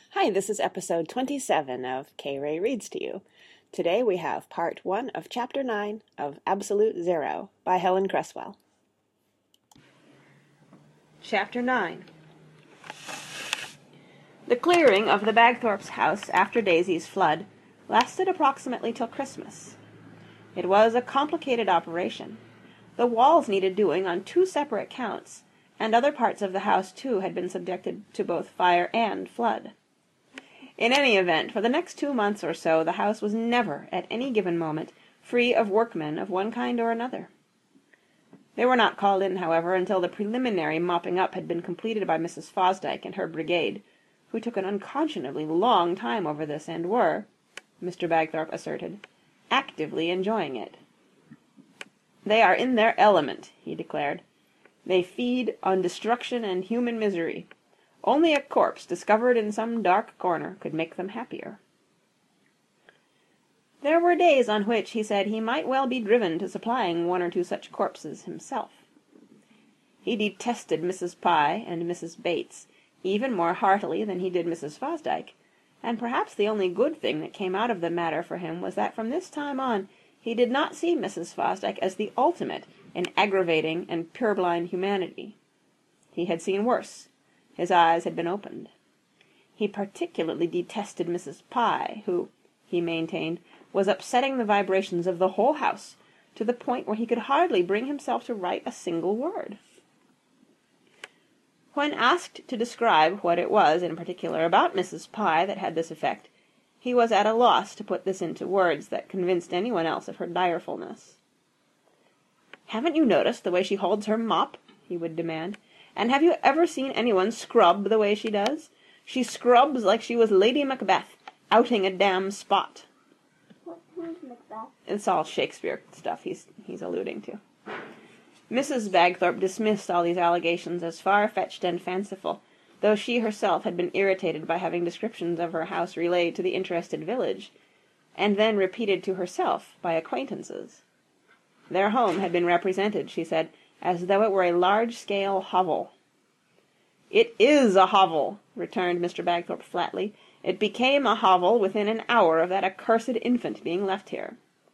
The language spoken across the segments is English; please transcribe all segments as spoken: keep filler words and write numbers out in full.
Hi, this is episode twenty-seven of K-Ray Reads to You. Today we have part one of chapter nine of Absolute Zero by Helen Cresswell. Chapter nine. The clearing of the Bagthorpe's house after Daisy's flood lasted approximately till Christmas. It was a complicated operation. The walls needed doing on two separate counts, and other parts of the house too had been subjected to both fire and flood. In any event, for the next two months or so, the house was never, at any given moment, free of workmen of one kind or another. They were not called in, however, until the preliminary mopping up had been completed by Missus Fosdyke and her brigade, who took an unconscionably long time over this and were, Mister Bagthorpe asserted, actively enjoying it. "They are in their element," he declared. "They feed on destruction and human misery. Only a corpse discovered in some dark corner could make them happier." There were days on which, he said, he might well be driven to supplying one or two such corpses himself. He detested Missus Pye and Missus Bates even more heartily than he did Missus Fosdyke, and perhaps the only good thing that came out of the matter for him was that from this time on he did not see Missus Fosdyke as the ultimate in aggravating and purblind humanity. He had seen worse. His eyes had been opened. He particularly detested Missus Pye, who, he maintained, was upsetting the vibrations of the whole house to the point where he could hardly bring himself to write a single word. When asked to describe what it was in particular about Missus Pye that had this effect, he was at a loss to put this into words that convinced anyone else of her direfulness. "Haven't you noticed the way she holds her mop?" he would demand. "And have you ever seen anyone scrub the way she does? She scrubs like she was Lady Macbeth, outing a damn spot." Who's Macbeth? It's all Shakespeare stuff he's he's alluding to. Missus Bagthorpe dismissed all these allegations as far-fetched and fanciful, though she herself had been irritated by having descriptions of her house relayed to the interested village, and then repeated to herself by acquaintances. Their home had been represented, she said, as though it were a large-scale hovel. "It is a hovel," returned Mister Bagthorpe flatly. "It became a hovel within an hour of that accursed infant being left here."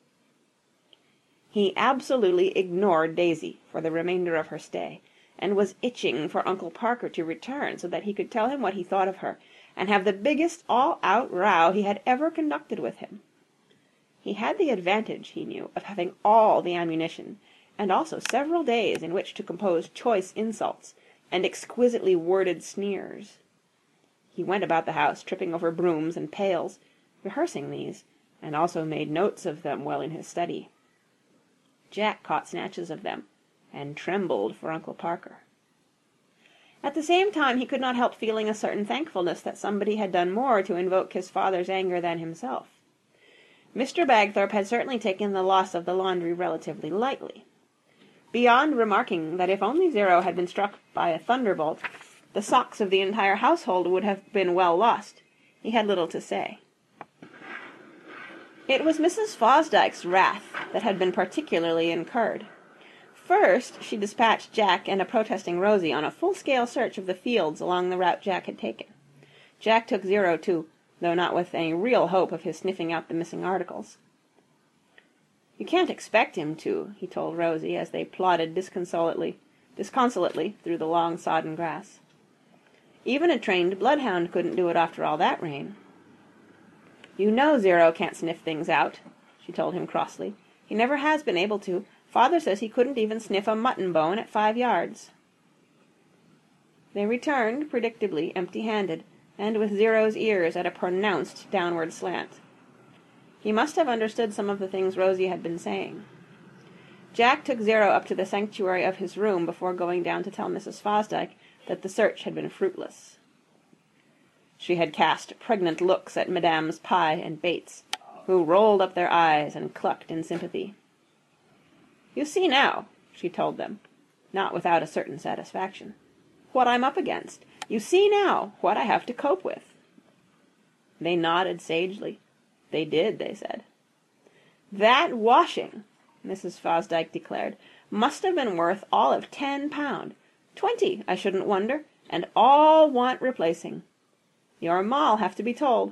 He absolutely ignored Daisy for the remainder of her stay, and was itching for Uncle Parker to return so that he could tell him what he thought of her, and have the biggest all-out row he had ever conducted with him. He had the advantage, he knew, of having all the ammunition, and also several days in which to compose choice insults and exquisitely worded sneers. He went about the house, tripping over brooms and pails, rehearsing these, and also made notes of them well in his study. Jack caught snatches of them, and trembled for Uncle Parker. At the same time he could not help feeling a certain thankfulness that somebody had done more to invoke his father's anger than himself. Mister Bagthorpe had certainly taken the loss of the laundry relatively lightly. Beyond remarking that if only Zero had been struck by a thunderbolt, the socks of the entire household would have been well lost, he had little to say. It was Missus Fosdyke's wrath that had been particularly incurred. First, she dispatched Jack and a protesting Rosie on a full-scale search of the fields along the route Jack had taken. Jack took Zero, too, though not with any real hope of his sniffing out the missing articles. "You can't expect him to," he told Rosie, as they plodded disconsolately, disconsolately through the long sodden grass. "Even a trained bloodhound couldn't do it after all that rain." "You know Zero can't sniff things out," she told him crossly. "He never has been able to. Father says he couldn't even sniff a mutton bone at five yards." They returned, predictably, empty-handed, and with Zero's ears at a pronounced downward slant. He must have understood some of the things Rosie had been saying. Jack took Zero up to the sanctuary of his room before going down to tell Missus Fosdyke that the search had been fruitless. She had cast pregnant looks at Mesdames Pye and Bates, who rolled up their eyes and clucked in sympathy. "You see now," she told them, not without a certain satisfaction, "what I'm up against. You see now what I have to cope with." They nodded sagely. They did, they said. "That washing," Missus Fosdyke declared, "must have been worth all of ten pound. Twenty, I shouldn't wonder, and all want replacing. Your ma'll have to be told."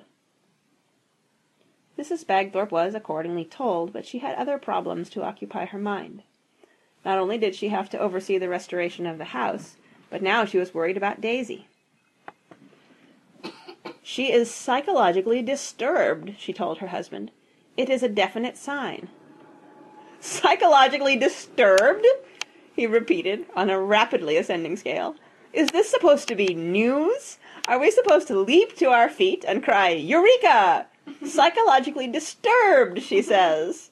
Missus Bagthorpe was accordingly told, but she had other problems to occupy her mind. Not only did she have to oversee the restoration of the house, but now she was worried about Daisy. "She is psychologically disturbed," she told her husband. "It is a definite sign." "Psychologically disturbed?" he repeated on a rapidly ascending scale. "Is this supposed to be news? Are we supposed to leap to our feet and cry, 'Eureka! Psychologically disturbed,' she says."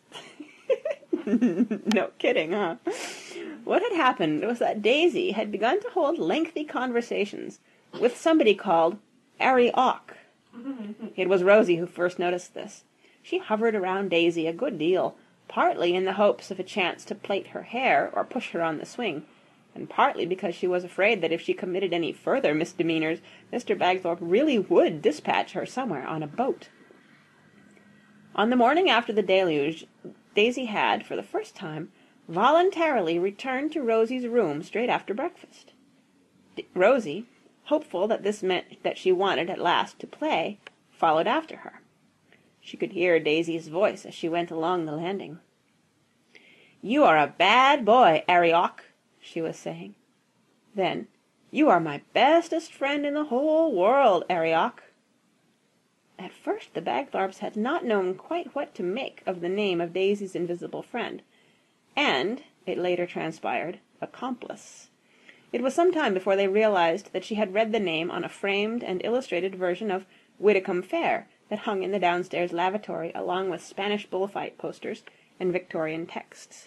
No kidding, huh? What had happened was that Daisy had begun to hold lengthy conversations with somebody called Arry Auk. It was Rosie who first noticed this. She hovered around Daisy a good deal, partly in the hopes of a chance to plait her hair or push her on the swing, and partly because she was afraid that if she committed any further misdemeanors, Mister Bagthorpe really would dispatch her somewhere on a boat. On the morning after the deluge, Daisy had, for the first time, voluntarily returned to Rosie's room straight after breakfast. D- Rosie, hopeful that this meant that she wanted at last to play, followed after her. She could hear Daisy's voice as she went along the landing. "You are a bad boy, Arry Auk," she was saying. Then, "You are my bestest friend in the whole world, Arry Auk." At first the Bagthorpes had not known quite what to make of the name of Daisy's invisible friend, and, it later transpired, accomplice. It was some time before they realized that she had read the name on a framed and illustrated version of Widdicombe Fair that hung in the downstairs lavatory along with Spanish bullfight posters and Victorian texts.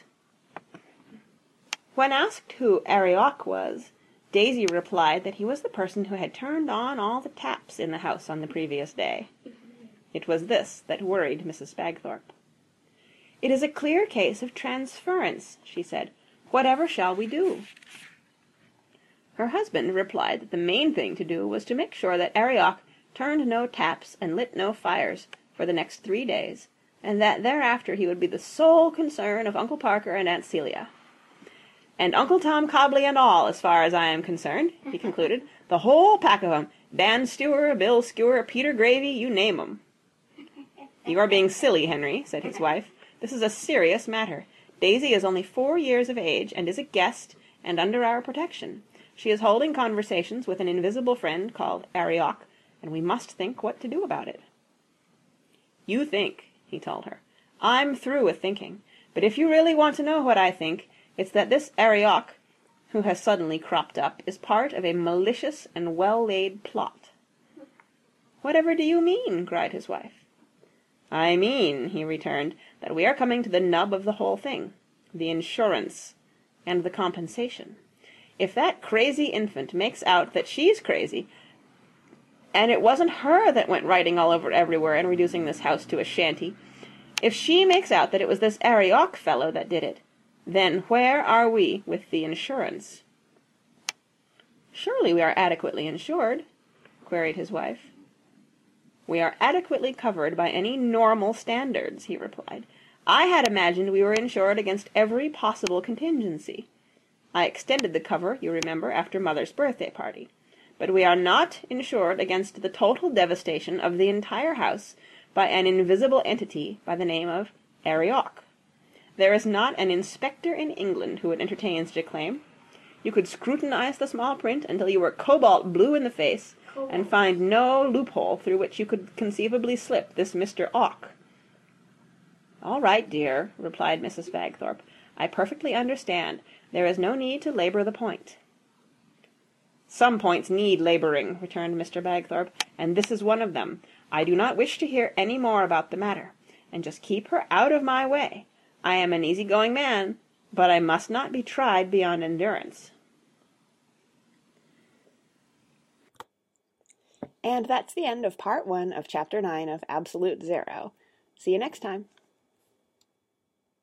When asked who Arry Auk was, Daisy replied that he was the person who had turned on all the taps in the house on the previous day. It was this that worried Missus Bagthorpe. "It is a clear case of transference," she said. "Whatever shall we do?" Her husband replied that the main thing to do was to make sure that Arry Auk turned no taps and lit no fires for the next three days, and that thereafter he would be the sole concern of Uncle Parker and Aunt Celia. "And Uncle Tom Cobley and all, as far as I am concerned," he concluded. "The whole pack of 'em. Dan Stewer, Bill Skewer, Peter Gravy, you name 'em." "You are being silly, Henry," said his wife. "This is a serious matter. Daisy is only four years of age, and is a guest, and under our protection. She is holding conversations with an invisible friend called Arry Auk, and we must think what to do about it." "You think," he told her. "I'm through with thinking. But if you really want to know what I think, it's that this Arry Auk, who has suddenly cropped up, is part of a malicious and well-laid plot." "Whatever do you mean?" cried his wife. "I mean," he returned, "that we are coming to the nub of the whole thing, the insurance, and the compensation. If that crazy infant makes out that she's crazy, and it wasn't her that went writing all over everywhere and reducing this house to a shanty, if she makes out that it was this Arry Auk fellow that did it, then where are we with the insurance?" "Surely we are adequately insured?" queried his wife. "We are adequately covered by any normal standards," he replied. "I had imagined we were insured against every possible contingency. I extended the cover, you remember, after Mother's birthday party. But we are not insured against the total devastation of the entire house by an invisible entity by the name of Arry Auk. There is not an inspector in England who would entertain such a claim. You could scrutinize the small print until you were cobalt blue in the face, and find no loophole through which you could conceivably slip this Mister Auk." "All right, dear," replied Missus Bagthorpe. "I perfectly understand. There is no need to labour the point." "Some points need labouring," returned Mister Bagthorpe, "and this is one of them. I do not wish to hear any more about the matter, and just keep her out of my way. I am an easy-going man, but I must not be tried beyond endurance." And that's the end of part one of chapter nine of Absolute Zero. See you next time.